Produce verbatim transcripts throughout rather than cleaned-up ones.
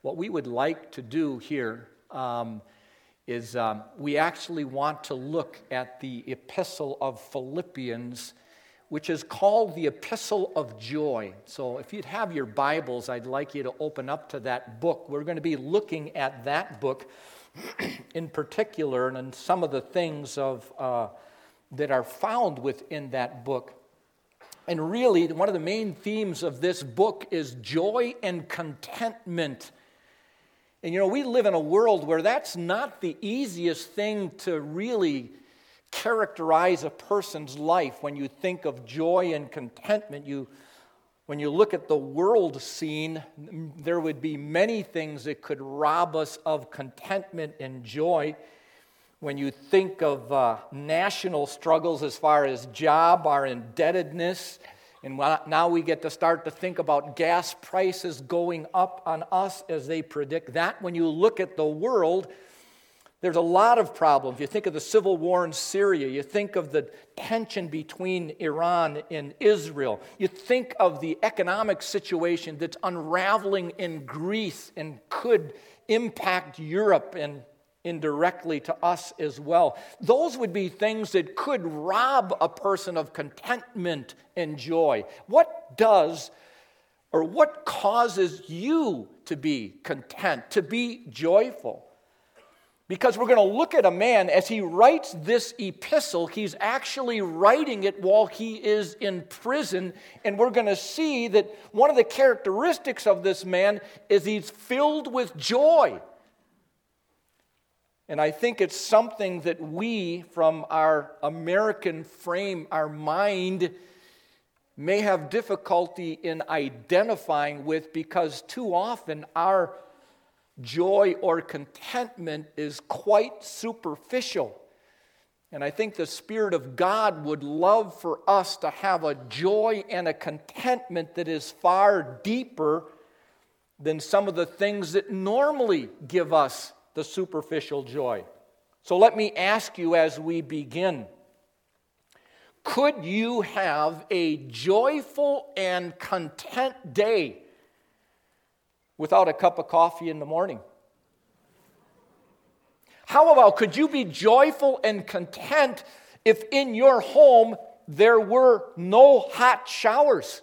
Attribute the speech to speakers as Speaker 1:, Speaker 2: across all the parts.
Speaker 1: what we would like to do here um, is um, we actually want to look at the epistle of Philippians, which is called the Epistle of Joy. So if you'd have your Bibles, I'd like you to open up to that book. We're going to be looking at that book in particular and some of the things of uh, that are found within that book. And really, one of the main themes of this book is joy and contentment. And you know, we live in a world where that's not the easiest thing to really characterize a person's life. When you think of joy and contentment, you, when you look at the world scene, there would be many things that could rob us of contentment and joy. When you think of uh, national struggles as far as job, our indebtedness, and now we get to start to think about gas prices going up on us as they predict that. When you look at the world, there's a lot of problems. You think of the civil war in Syria. You think of the tension between Iran and Israel. You think of the economic situation that's unraveling in Greece and could impact Europe and indirectly to us as well. Those would be things that could rob a person of contentment and joy. What does or what causes you to be content, to be joyful? Because we're going to look at a man, as he writes this epistle, he's actually writing it while he is in prison, and we're going to see that one of the characteristics of this man is he's filled with joy. And I think it's something that we, from our American frame, our mind, may have difficulty in identifying with, because too often our joy or contentment is quite superficial. And I think the Spirit of God would love for us to have a joy and a contentment that is far deeper than some of the things that normally give us the superficial joy. So let me ask you as we begin, could you have a joyful and content day without a cup of coffee in the morning? How about, could you be joyful and content if in your home there were no hot showers?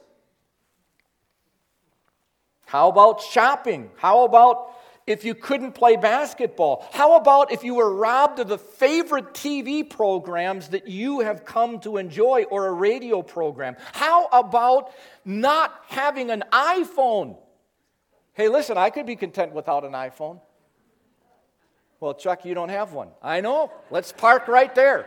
Speaker 1: How about shopping? How about if you couldn't play basketball? How about if you were robbed of the favorite T V programs that you have come to enjoy, or a radio program? How about not having an iPhone? Hey, listen, I could be content without an iPhone. Well, Chuck, you don't have one. I know. Let's park right there.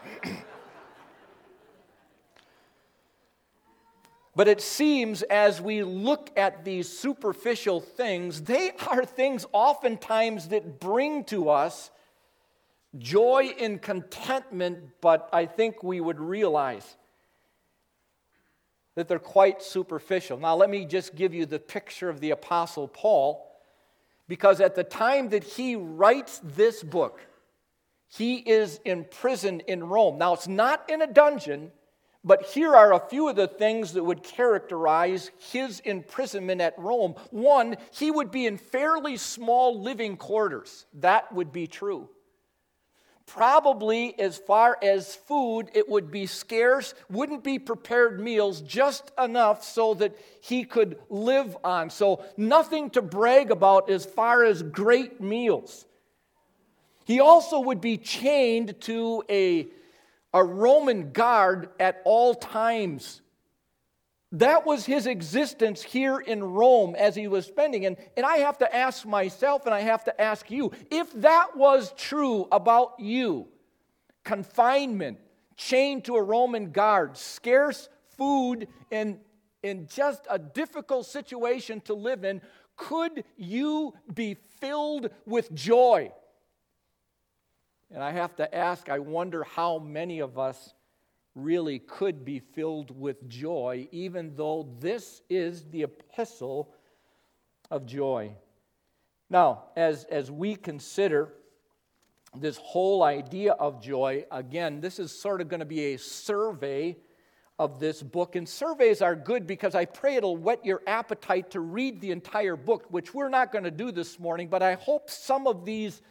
Speaker 1: But it seems as we look at these superficial things, they are things oftentimes that bring to us joy and contentment, but I think we would realize that they're quite superficial. Now, let me just give you the picture of the Apostle Paul, because at the time that he writes this book, he is in prison in Rome. Now, it's not in a dungeon, but here are a few of the things that would characterize his imprisonment at Rome. One, he would be in fairly small living quarters. That would be true. Probably as far as food, it would be scarce, wouldn't be prepared meals, just enough so that he could live on. So nothing to brag about as far as great meals. He also would be chained to a A Roman guard at all times. That was his existence here in Rome as he was spending. And, and I have to ask myself, and I have to ask you, if that was true about you, confinement, chained to a Roman guard, scarce food, and, and just a difficult situation to live in, could you be filled with joy? And I have to ask, I wonder how many of us really could be filled with joy, even though this is the epistle of joy. Now, as, as we consider this whole idea of joy, again, this is sort of going to be a survey of this book. And surveys are good because I pray it'll whet your appetite to read the entire book, which we're not going to do this morning, but I hope some of these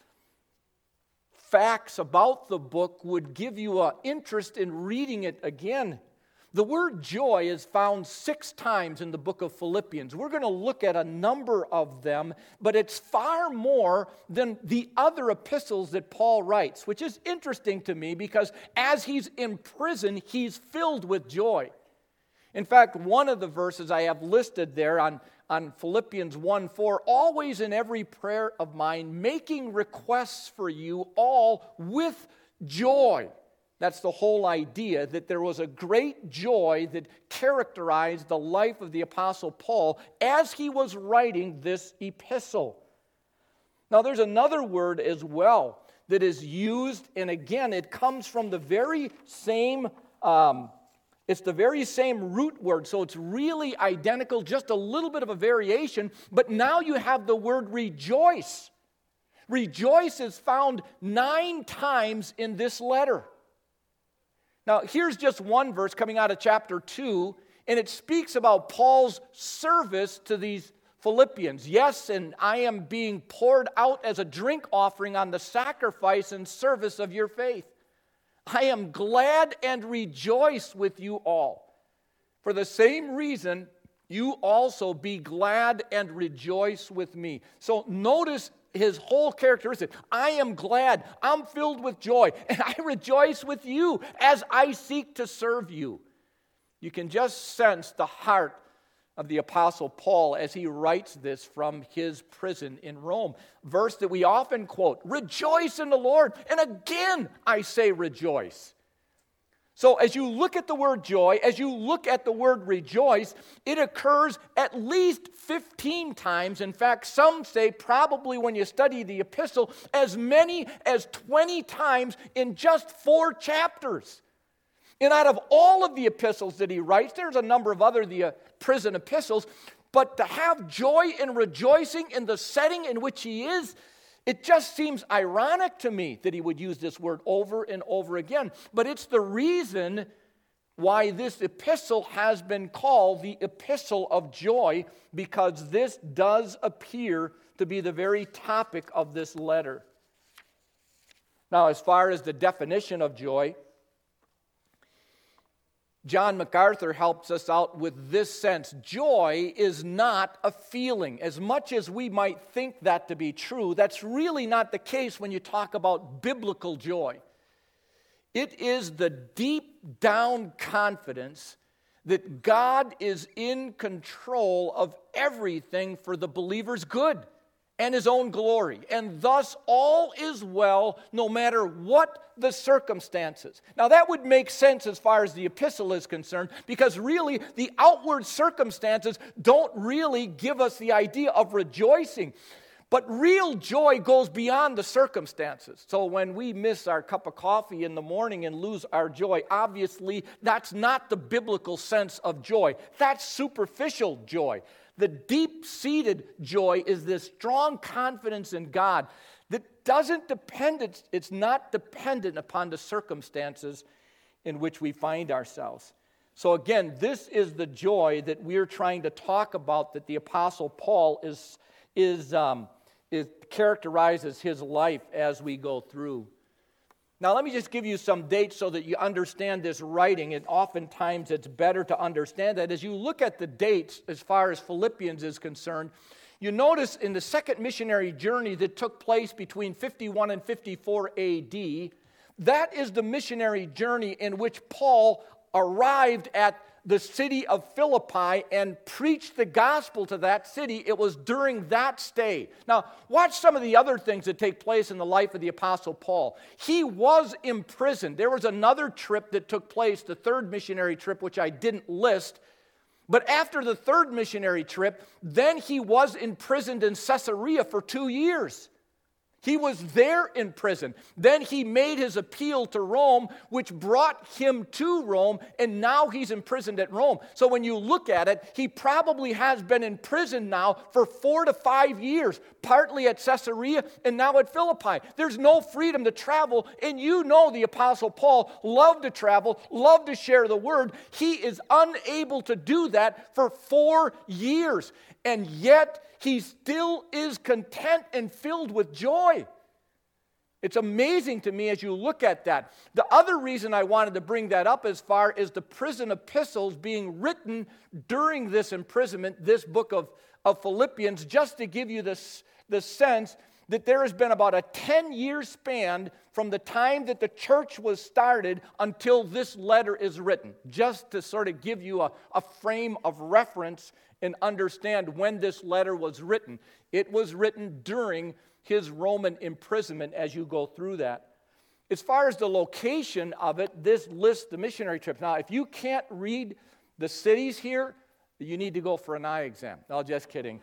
Speaker 1: facts about the book would give you an interest in reading it again. The word joy is found six times in the book of Philippians. We're going to look at a number of them, but it's far more than the other epistles that Paul writes, which is interesting to me because as he's in prison, he's filled with joy. In fact, one of the verses I have listed there on, on Philippians one four, always in every prayer of mine, making requests for you all with joy. That's the whole idea, that there was a great joy that characterized the life of the Apostle Paul as he was writing this epistle. Now, there's another word as well that is used, and again, it comes from the very same, um, it's the very same root word, so it's really identical, just a little bit of a variation, but now you have the word rejoice. Rejoice is found nine times in this letter. Now, here's just one verse coming out of chapter two, and it speaks about Paul's service to these Philippians. Yes, and I am being poured out as a drink offering on the sacrifice and service of your faith. I am glad and rejoice with you all. For the same reason, you also be glad and rejoice with me. So notice his whole characteristic. I am glad, I'm filled with joy, and I rejoice with you as I seek to serve you. You can just sense the heart of the Apostle Paul as he writes this from his prison in Rome. Verse that we often quote, rejoice in the Lord, and again I say rejoice. So as you look at the word joy, as you look at the word rejoice, it occurs at least fifteen times. In fact, some say probably when you study the epistle, as many as twenty times in just four chapters. And out of all of the epistles that he writes, there's a number of other the uh, prison epistles, but to have joy and rejoicing in the setting in which he is, it just seems ironic to me that he would use this word over and over again. But it's the reason why this epistle has been called the epistle of joy, because this does appear to be the very topic of this letter. Now, as far as the definition of joy, John MacArthur helps us out with this sense. Joy is not a feeling. As much as we might think that to be true, that's really not the case when you talk about biblical joy. It is the deep down confidence that God is in control of everything for the believer's good and his own glory. And thus all is well no matter what the circumstances. Now that would make sense as far as the epistle is concerned, because really the outward circumstances don't really give us the idea of rejoicing. But real joy goes beyond the circumstances. So when we miss our cup of coffee in the morning and lose our joy, obviously that's not the biblical sense of joy. That's superficial joy. The deep-seated joy is this strong confidence in God that doesn't depend, it's, it's not dependent upon the circumstances in which we find ourselves. So again, this is the joy that we're trying to talk about, that the Apostle Paul is, is, um, is characterizes his life as we go through. Now, let me just give you some dates so that you understand this writing, and oftentimes it's better to understand that. As you look at the dates as far as Philippians is concerned, you notice in the second missionary journey that took place between fifty-one and fifty-four A D, that is the missionary journey in which Paul arrived at the city of Philippi and preached the gospel to that city. It was during that stay. Now, watch some of the other things that take place in the life of the Apostle Paul. He was imprisoned. There was another trip that took place, the third missionary trip, which I didn't list. But after the third missionary trip, then he was imprisoned in Caesarea for two years. He was there in prison. Then he made his appeal to Rome, which brought him to Rome, and now he's imprisoned at Rome. So when you look at it, he probably has been in prison now for four to five years, partly at Caesarea and now at Philippi. There's no freedom to travel, and you know the Apostle Paul loved to travel, loved to share the word. He is unable to do that for four years, and yet he still is content and filled with joy. It's amazing to me as you look at that. The other reason I wanted to bring that up as far as the prison epistles being written during this imprisonment, this book of, of Philippians, just to give you this, the sense that there has been about a ten-year span from the time that the church was started until this letter is written, just to sort of give you a, a frame of reference and understand when this letter was written. It was written during his Roman imprisonment as you go through that. As far as the location of it, this lists the missionary trips. Now, if you can't read the cities here, you need to go for an eye exam. No, just kidding.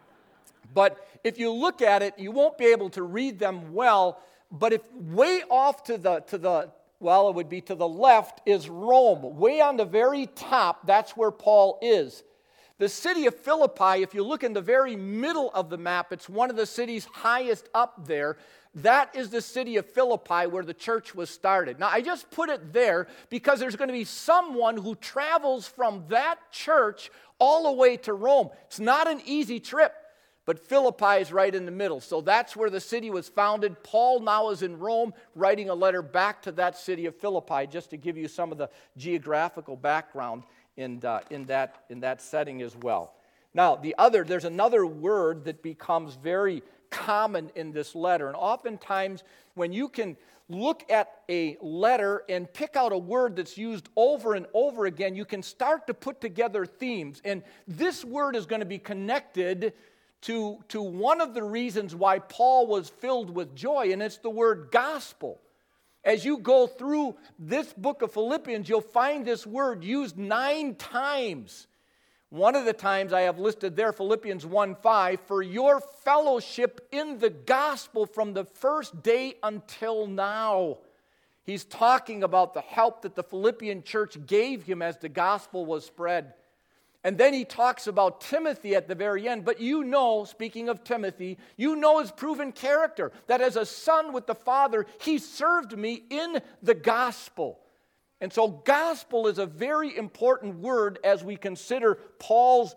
Speaker 1: But if you look at it, you won't be able to read them well. But if way off to the, to the well, it would be to the left is Rome. Way on the very top, that's where Paul is. The city of Philippi, if you look in the very middle of the map, it's one of the cities highest up there. That is the city of Philippi where the church was started. Now, I just put it there because there's going to be someone who travels from that church all the way to Rome. It's not an easy trip, but Philippi is right in the middle. So that's where the city was founded. Paul now is in Rome writing a letter back to that city of Philippi, just to give you some of the geographical background in, uh, in, that, in that setting as well. Now, the other, there's another word that becomes very common in this letter. And oftentimes, when you can look at a letter and pick out a word that's used over and over again, you can start to put together themes. And this word is going to be connected to, to one of the reasons why Paul was filled with joy, and it's the word gospel. As you go through this book of Philippians, you'll find this word used nine times. One of the times I have listed there, Philippians one five, for your fellowship in the gospel from the first day until now. He's talking about the help that the Philippian church gave him as the gospel was spread. And then he talks about Timothy at the very end. But you know, speaking of Timothy, you know his proven character, that as a son with the Father, he served me in the gospel. And so gospel is a very important word as we consider Paul's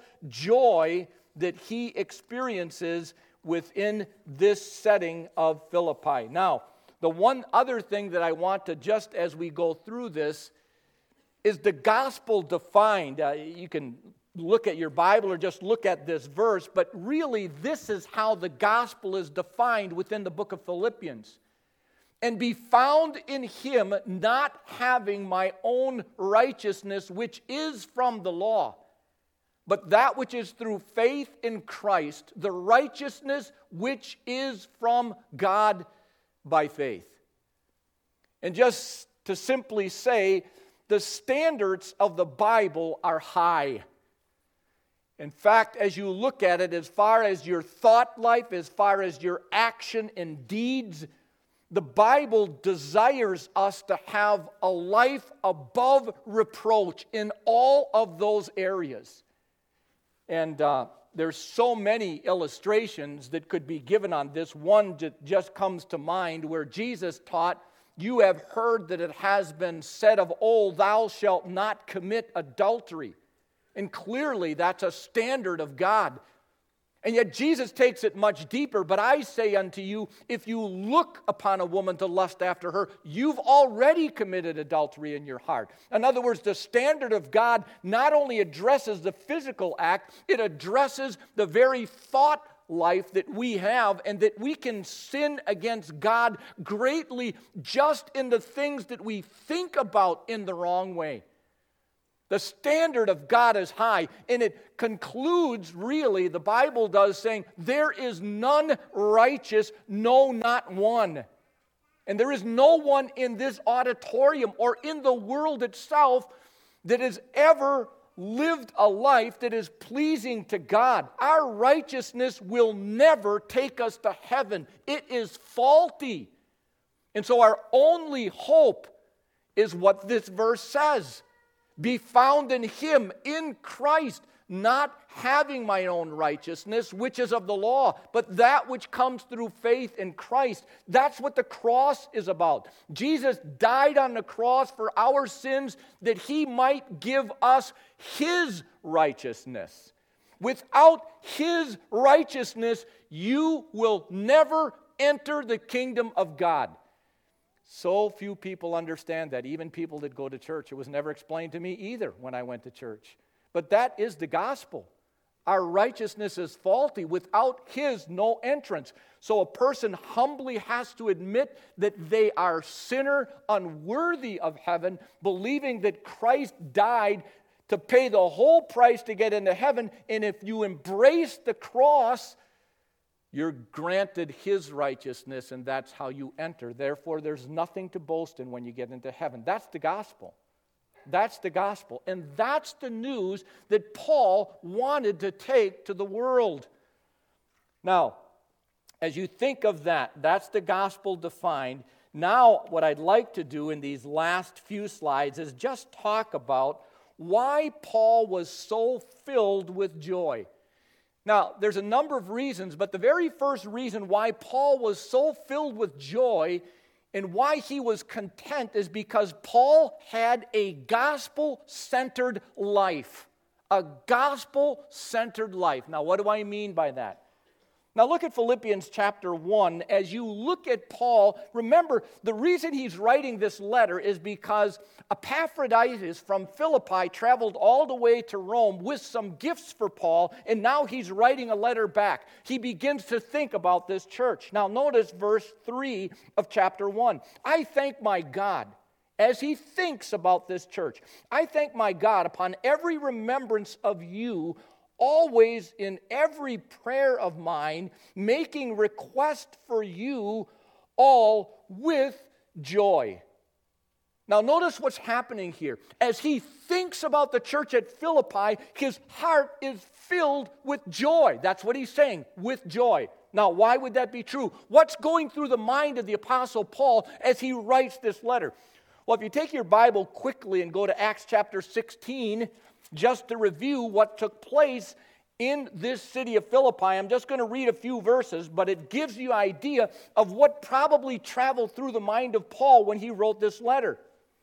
Speaker 1: joy that he experiences within this setting of Philippi. Now, the one other thing that I want to, just as we go through this, is the gospel defined. Uh, you can look at your Bible or just look at this verse, but really this is how the gospel is defined within the book of Philippians. And be found in him, not having my own righteousness, which is from the law, but that which is through faith in Christ, the righteousness which is from God by faith. And just to simply say, the standards of the Bible are high. In fact, as you look at it, as far as your thought life, as far as your action and deeds, the Bible desires us to have a life above reproach in all of those areas. And uh, there's so many illustrations that could be given on this. One that just comes to mind where Jesus taught, you have heard that it has been said of old, thou shalt not commit adultery. And clearly that's a standard of God. And yet Jesus takes it much deeper. But I say unto you, if you look upon a woman to lust after her, you've already committed adultery in your heart. In other words, the standard of God not only addresses the physical act, it addresses the very thought life that we have, and that we can sin against God greatly just in the things that we think about in the wrong way. The standard of God is high, and it concludes, really, the Bible does, saying, there is none righteous, no, not one. And there is no one in this auditorium or in the world itself that has ever lived a life that is pleasing to God. Our righteousness will never take us to heaven. It is faulty. And so our only hope is what this verse says. Be found in Him, in Christ, not having my own righteousness, which is of the law, but that which comes through faith in Christ. That's what the cross is about. Jesus died on the cross for our sins that He might give us His righteousness. Without His righteousness, you will never enter the kingdom of God. So few people understand that, even people that go to church. It was never explained to me either when I went to church. But that is the gospel. Our righteousness is faulty. Without His, no entrance. So a person humbly has to admit that they are sinner, unworthy of heaven, believing that Christ died to pay the whole price to get into heaven. And if you embrace the cross, you're granted His righteousness, and that's how you enter. Therefore, there's nothing to boast in when you get into heaven. That's the gospel. That's the gospel. And that's the news that Paul wanted to take to the world. Now, as you think of that, that's the gospel defined. Now, what I'd like to do in these last few slides is just talk about why Paul was so filled with joy. Now, there's a number of reasons, but the very first reason why Paul was so filled with joy and why he was content is because Paul had a gospel-centered life. A gospel-centered life. Now, what do I mean by that? Now, look at Philippians chapter one. As you look at Paul, remember, the reason he's writing this letter is because Epaphroditus from Philippi traveled all the way to Rome with some gifts for Paul, and now he's writing a letter back. He begins to think about this church. Now, notice verse three of chapter one. I thank my God, as he thinks about this church, I thank my God upon every remembrance of you, always in every prayer of mine, making request for you all with joy. Now notice what's happening here. As he thinks about the church at Philippi, his heart is filled with joy. That's what he's saying, with joy. Now, why would that be true? What's going through the mind of the Apostle Paul as he writes this letter? Well, if you take your Bible quickly and go to Acts chapter sixteen, just to review what took place in this city of Philippi. I'm just going to read a few verses, but it gives you an idea of what probably traveled through the mind of Paul when he wrote this letter.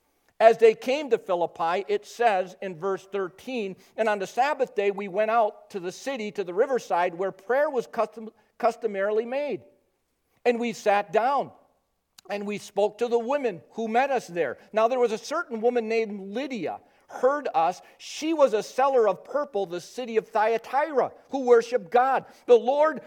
Speaker 1: As they came to Philippi, it says in verse thirteen, and on the Sabbath day we went out to the city, to the riverside, where prayer was custom, customarily made. And we sat down, and we spoke to the women who met us there. Now there was a certain woman named Lydia, heard us. She was a seller of purple, the city of Thyatira, who worshiped God. The Lord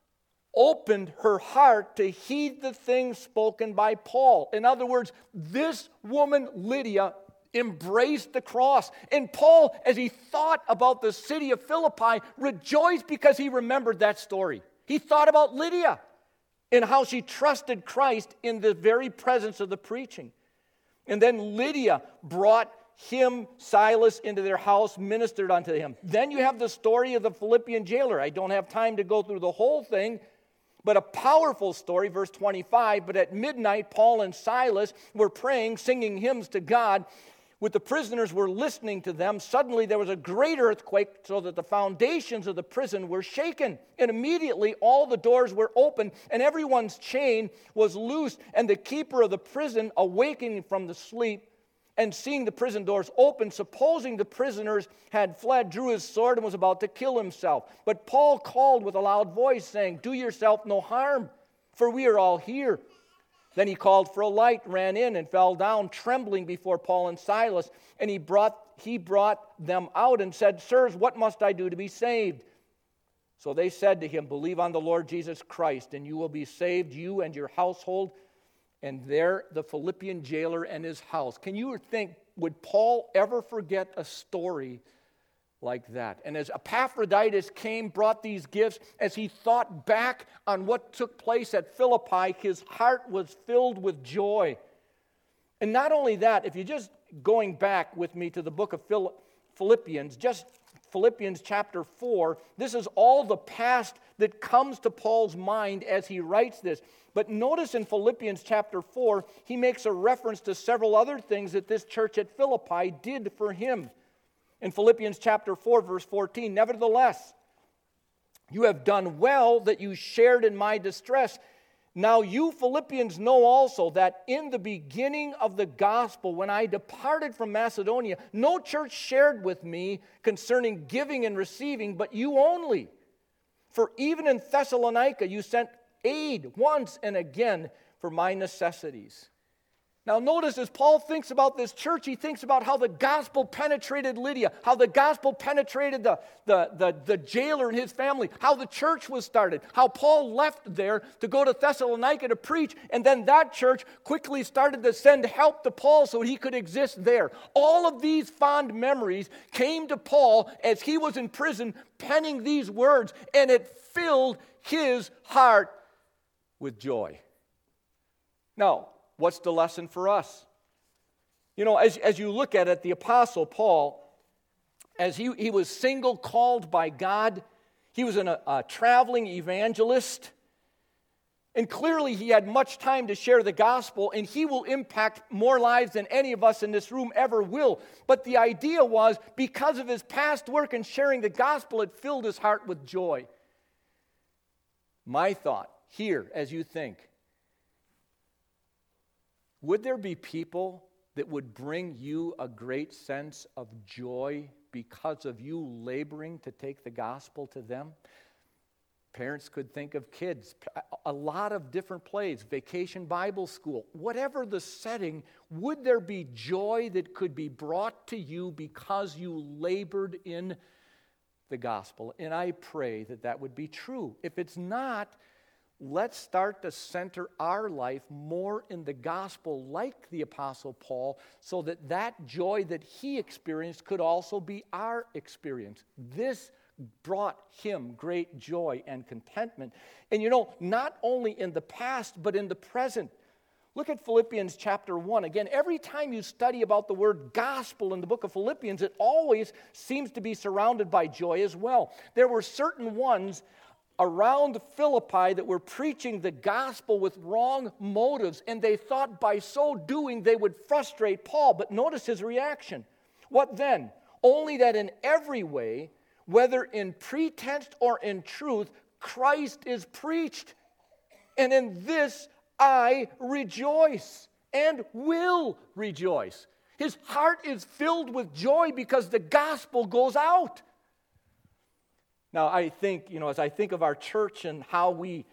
Speaker 1: opened her heart to heed the things spoken by Paul. In other words, this woman, Lydia, embraced the cross. And Paul, as he thought about the city of Philippi, rejoiced because he remembered that story. He thought about Lydia and how she trusted Christ in the very presence of the preaching. And then Lydia brought him, Silas, into their house, ministered unto him. Then you have the story of the Philippian jailer. I don't have time to go through the whole thing, but a powerful story, verse twenty-five. But at midnight, Paul and Silas were praying, singing hymns to God. With the prisoners were listening to them, suddenly there was a great earthquake, so that the foundations of the prison were shaken. And immediately all the doors were opened, and everyone's chain was loosed. And the keeper of the prison, awakening from the sleep, and seeing the prison doors open, supposing the prisoners had fled, drew his sword and was about to kill himself. But Paul called with a loud voice, saying, Do yourself no harm, for we are all here. Then he called for a light, ran in, and fell down, trembling before Paul and Silas. And he brought, he brought them out and said, Sirs, what must I do to be saved? So they said to him, Believe on the Lord Jesus Christ, and you will be saved, you and your household. And there, the Philippian jailer and his house. Can you think, would Paul ever forget a story like that? And as Epaphroditus came, brought these gifts, as he thought back on what took place at Philippi, his heart was filled with joy. And not only that, if you're just going back with me to the book of Phil- Philippians, just Philippians chapter four, this is all the past that comes to Paul's mind as he writes this. But notice in Philippians chapter four, he makes a reference to several other things that this church at Philippi did for him. In Philippians chapter four, verse fourteen, nevertheless, you have done well that you shared in my distress. Now you Philippians know also that in the beginning of the gospel, when I departed from Macedonia, no church shared with me concerning giving and receiving, but you only. For even in Thessalonica you sent aid once and again for my necessities. Now notice, as Paul thinks about this church, he thinks about how the gospel penetrated Lydia, how the gospel penetrated the, the, the, the jailer and his family, how the church was started, how Paul left there to go to Thessalonica to preach, and then that church quickly started to send help to Paul so he could exist there. All of these fond memories came to Paul as he was in prison penning these words, and it filled his heart with joy. Now, what's the lesson for us? You know, as, as you look at it, the Apostle Paul, as he, he was single called by God, he was an, a, a traveling evangelist, and clearly he had much time to share the gospel, and he will impact more lives than any of us in this room ever will. But the idea was, because of his past work in sharing the gospel, it filled his heart with joy. My thought here, as you think, would there be people that would bring you a great sense of joy because of you laboring to take the gospel to them? Parents could think of kids, a lot of different plays, Vacation Bible School, whatever the setting, would there be joy that could be brought to you because you labored in the gospel? And I pray that that would be true. If it's not, let's start to center our life more in the gospel like the Apostle Paul, so that that joy that he experienced could also be our experience. This brought him great joy and contentment. And you know, not only in the past, but in the present. Look at Philippians chapter one. Again, every time you study about the word gospel in the book of Philippians, it always seems to be surrounded by joy as well. There were certain ones around Philippi that were preaching the gospel with wrong motives, and they thought by so doing they would frustrate Paul. But notice his reaction. What then? Only that in every way, whether in pretense or in truth, Christ is preached. And in this I rejoice and will rejoice. His heart is filled with joy because the gospel goes out. Now, I think, you know, as I think of our church and how we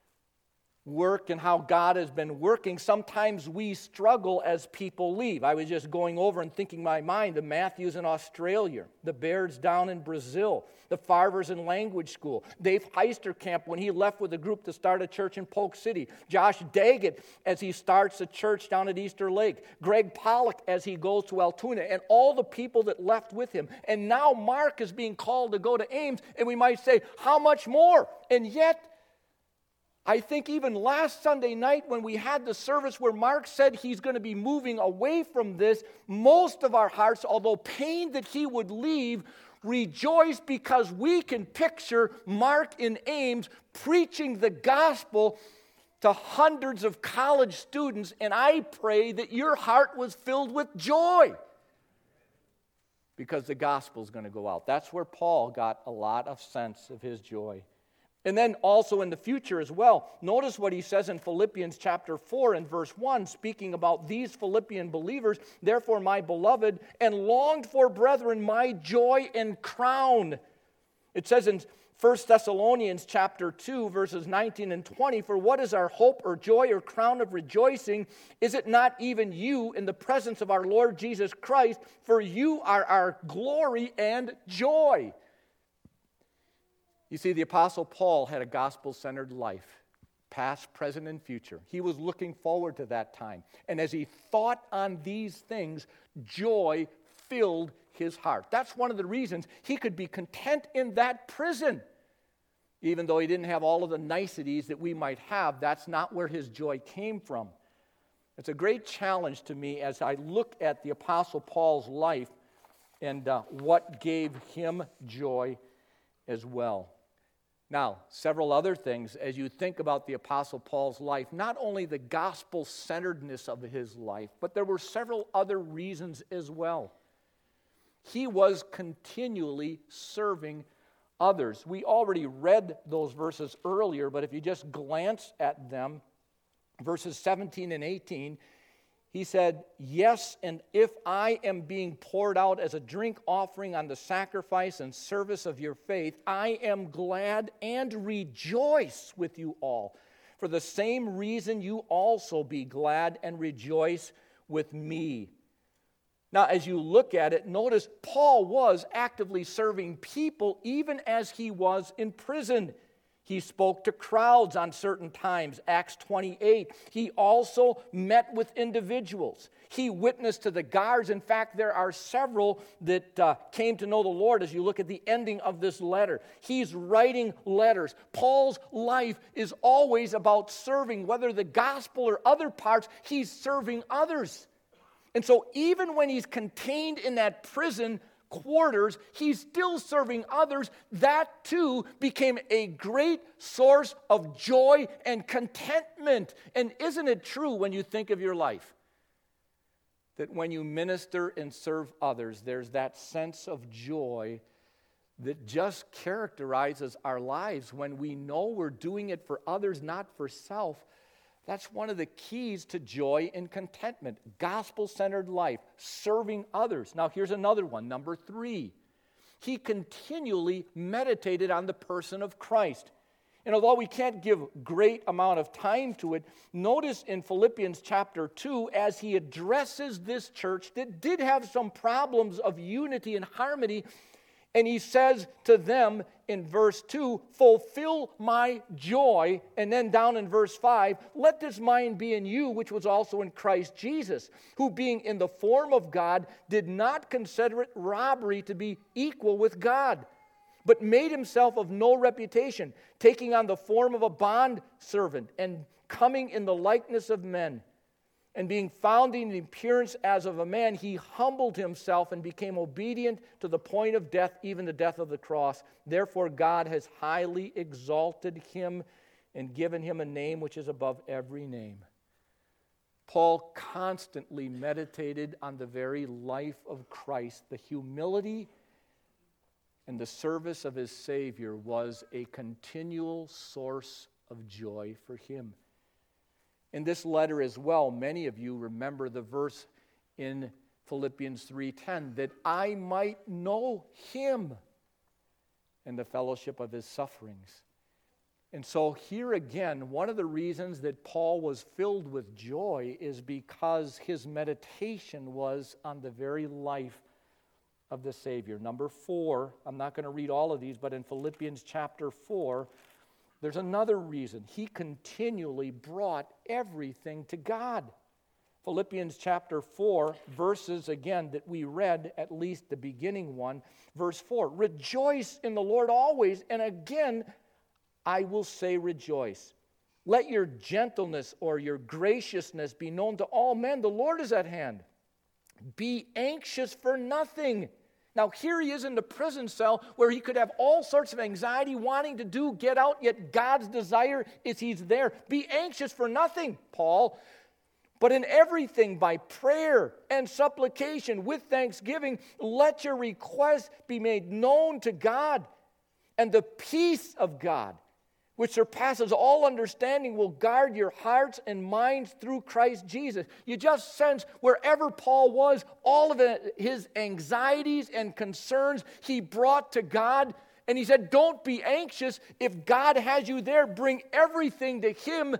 Speaker 1: work and how God has been working, sometimes we struggle as people leave. I was just going over and thinking in my mind, the Matthews in Australia, the Bairds down in Brazil, the Farvers in language school, Dave Heisterkamp when he left with a group to start a church in Polk City, Josh Daggett as he starts a church down at Easter Lake, Greg Pollock as he goes to Altoona, and all the people that left with him. And now Mark is being called to go to Ames, and we might say, how much more? And yet, I think even last Sunday night when we had the service where Mark said he's going to be moving away from this, most of our hearts, although pained that he would leave, rejoice because we can picture Mark in Ames preaching the gospel to hundreds of college students, and I pray that your heart was filled with joy because the gospel is going to go out. That's where Paul got a lot of sense of his joy. And then also in the future as well, notice what he says in Philippians chapter four and verse one, speaking about these Philippian believers, therefore my beloved and longed for brethren, my joy and crown. It says in First Thessalonians chapter two, verses nineteen and twenty, for what is our hope or joy or crown of rejoicing? Is it not even you in the presence of our Lord Jesus Christ? For you are our glory and joy. You see, the Apostle Paul had a gospel-centered life, past, present, and future. He was looking forward to that time. And as he thought on these things, joy filled his heart. That's one of the reasons he could be content in that prison. Even though he didn't have all of the niceties that we might have, that's not where his joy came from. It's a great challenge to me as I look at the Apostle Paul's life and uh, what gave him joy as well. Now, several other things as you think about the Apostle Paul's life, not only the gospel-centeredness of his life, but there were several other reasons as well. He was continually serving others. We already read those verses earlier, but if you just glance at them, verses seventeen and eighteen, he said, "Yes, and if I am being poured out as a drink offering on the sacrifice and service of your faith, I am glad and rejoice with you all. For the same reason you also be glad and rejoice with me." Now, as you look at it, notice Paul was actively serving people even as he was in prison. He spoke to crowds on certain times, Acts twenty-eight. He also met with individuals. He witnessed to the guards. In fact, there are several that uh, came to know the Lord as you look at the ending of this letter. He's writing letters. Paul's life is always about serving, whether the gospel or other parts, he's serving others. And so even when he's contained in that prison quarters, he's still serving others. That too became a great source of joy and contentment. And isn't it true when you think of your life that when you minister and serve others, there's that sense of joy that just characterizes our lives when we know we're doing it for others, not for self? That's one of the keys to joy and contentment. Gospel-centered life, serving others. Now, here's another one, number three. He continually meditated on the person of Christ. And although we can't give great amount of time to it, notice in Philippians chapter two, as he addresses this church that did have some problems of unity and harmony, and he says to them in verse two, "Fulfill my joy." And then down in verse five, "Let this mind be in you, which was also in Christ Jesus, who being in the form of God, did not consider it robbery to be equal with God, but made himself of no reputation, taking on the form of a bondservant and coming in the likeness of men. And being found in the appearance as of a man, he humbled himself and became obedient to the point of death, even the death of the cross. Therefore God has highly exalted him and given him a name which is above every name." Paul constantly meditated on the very life of Christ. The humility and the service of his Savior was a continual source of joy for him. In this letter as well, many of you remember the verse in Philippians three ten, that I might know him and the fellowship of his sufferings. And so here again, one of the reasons that Paul was filled with joy is because his meditation was on the very life of the Savior. Number four, I'm not going to read all of these, but in Philippians chapter four, there's another reason. He continually brought everything to God. Philippians chapter four, verses again that we read, at least the beginning one, verse four. "Rejoice in the Lord always, and again I will say rejoice. Let your gentleness or your graciousness be known to all men. The Lord is at hand. Be anxious for nothing." Now, here he is in the prison cell where he could have all sorts of anxiety, wanting to do, get out, yet God's desire is he's there. Be anxious for nothing, Paul, but in everything by prayer and supplication with thanksgiving, let your requests be made known to God, and the peace of God, which surpasses all understanding, will guard your hearts and minds through Christ Jesus. You just sense wherever Paul was, all of it, his anxieties and concerns he brought to God. And he said, don't be anxious. If God has you there, bring everything to him,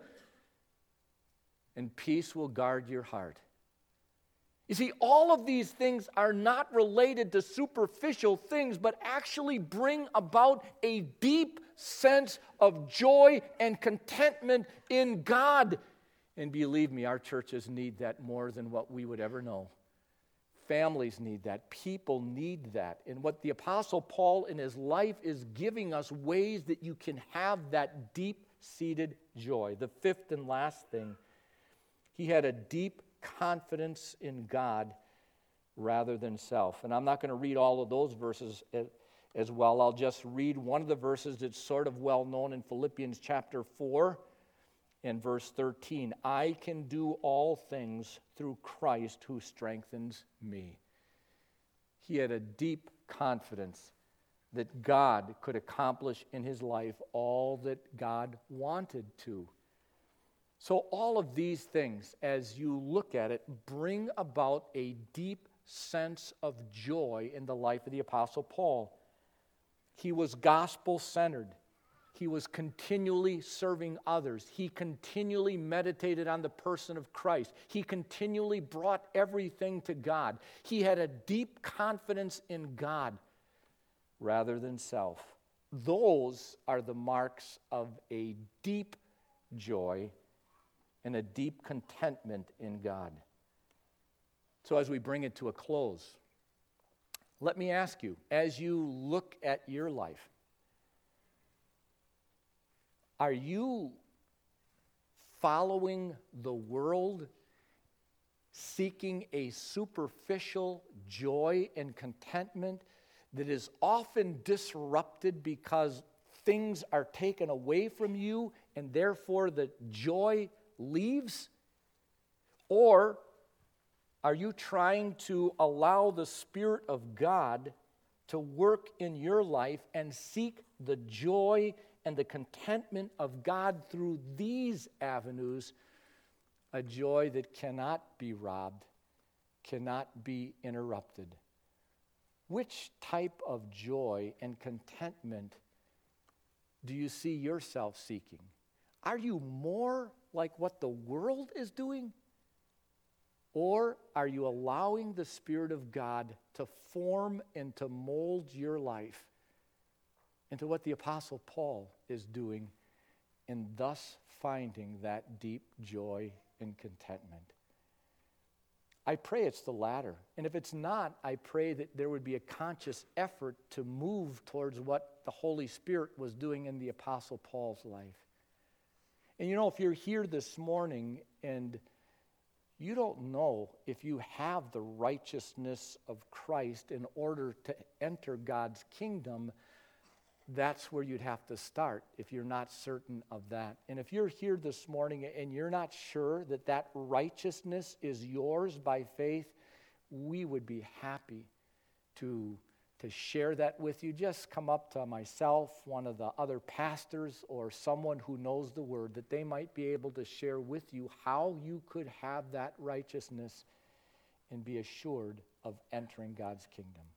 Speaker 1: and peace will guard your heart. You see, all of these things are not related to superficial things, but actually bring about a deep sense of joy and contentment in God. And believe me, our churches need that more than what we would ever know. Families need that. People need that. And what the Apostle Paul in his life is giving us ways that you can have that deep-seated joy. The fifth and last thing, he had a deep confidence in God rather than self. And I'm not going to read all of those verses as well. I'll just read one of the verses that's sort of well known in Philippians chapter four and verse thirteen. I can do all things through Christ who strengthens me. He had a deep confidence that God could accomplish in his life all that God wanted to. So all of these things, as you look at it, bring about a deep sense of joy in the life of the Apostle Paul. He was gospel-centered. He was continually serving others. He continually meditated on the person of Christ. He continually brought everything to God. He had a deep confidence in God rather than self. Those are the marks of a deep joy and a deep contentment in God. So as we bring it to a close, let me ask you, as you look at your life, are you following the world, seeking a superficial joy and contentment that is often disrupted because things are taken away from you and therefore the joy leaves? Or are you trying to allow the Spirit of God to work in your life and seek the joy and the contentment of God through these avenues, a joy that cannot be robbed, cannot be interrupted? Which type of joy and contentment do you see yourself seeking? Are you more like what the world is doing? Or are you allowing the Spirit of God to form and to mold your life into what the Apostle Paul is doing, and thus finding that deep joy and contentment? I pray it's the latter. And if it's not, I pray that there would be a conscious effort to move towards what the Holy Spirit was doing in the Apostle Paul's life. And you know, if you're here this morning and you don't know if you have the righteousness of Christ in order to enter God's kingdom, that's where you'd have to start if you're not certain of that. And if you're here this morning and you're not sure that that righteousness is yours by faith, we would be happy to, to share that with you. Just come up to myself, one of the other pastors, or someone who knows the Word, that they might be able to share with you how you could have that righteousness and be assured of entering God's kingdom.